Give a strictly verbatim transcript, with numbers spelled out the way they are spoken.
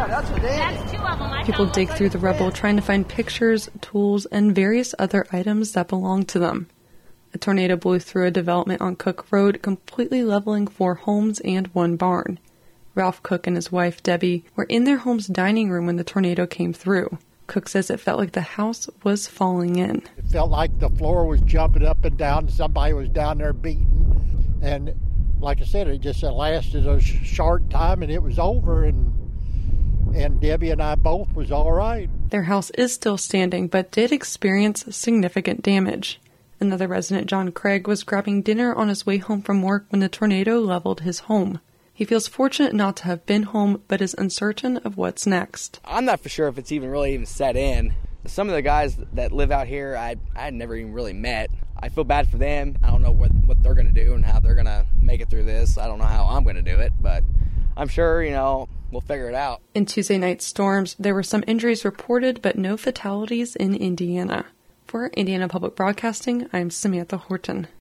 that's what That's two of them. I People dig through the rubble trying to find pictures, tools, and various other items that belong to them. A tornado blew through a development on Cook Road, completely leveling four homes and one barn. Ralph Cook and his wife, Debbie, were in their home's dining room when the tornado came through. Cook says it felt like the house was falling in. It felt like the floor was jumping up and down. Somebody was down there beating. And like I said, it just lasted a short time and it was over. And and Debbie and I both was all right. Their house is still standing, but did experience significant damage. Another resident, John Craig, was grabbing dinner on his way home from work when the tornado leveled his home. He feels fortunate not to have been home, but is uncertain of what's next. I'm not for sure if it's even really even set in. Some of the guys that live out here, I I had never even really met. I feel bad for them. I don't know what, what they're going to do and how they're going to make it through this. I don't know how I'm going to do it, but I'm sure, you know, we'll figure it out. In Tuesday night's storms, there were some injuries reported, but no fatalities in Indiana. For Indiana Public Broadcasting, I'm Samantha Horton.